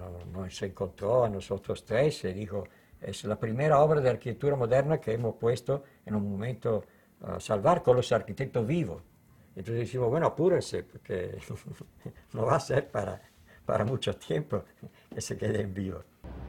nos encontró a nosotros tres y dijo, es la primera obra de arquitectura moderna que hemos puesto en un momento a salvar con los arquitectos vivos. Entonces decimos, bueno, apúrense, porque no va a ser para mucho tiempo que se queden vivos.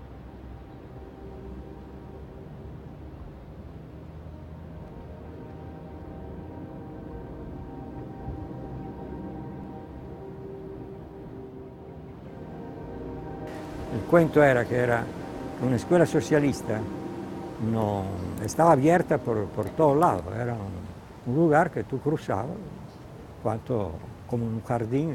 El cuento era que era una escuela socialista, no, estaba abierta por todos lados, era un lugar que tú cruzabas, como un jardín.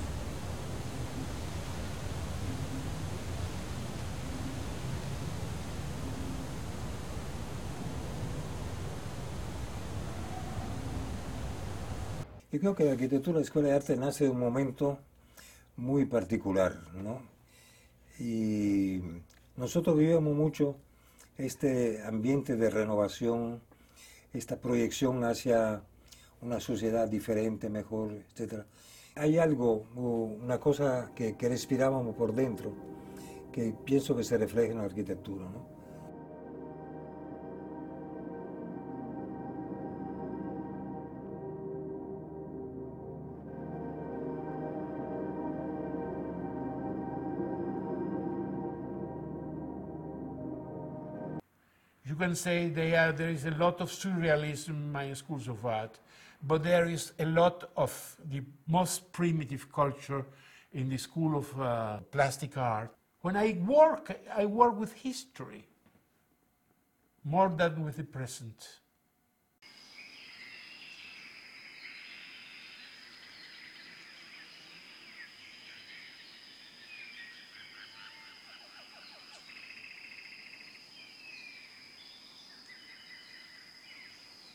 Yo creo que la arquitectura de la Escuela de Arte nace de un momento muy particular, ¿no? Y nosotros vivíamos mucho este ambiente de renovación, esta proyección hacia una sociedad diferente, mejor, etc. Hay algo, una cosa que respirábamos por dentro, que pienso que se refleja en la arquitectura, ¿no? You can say there is a lot of surrealism in my schools of art, but there is a lot of the most primitive culture in the school of plastic art. When I work with history more than with the present.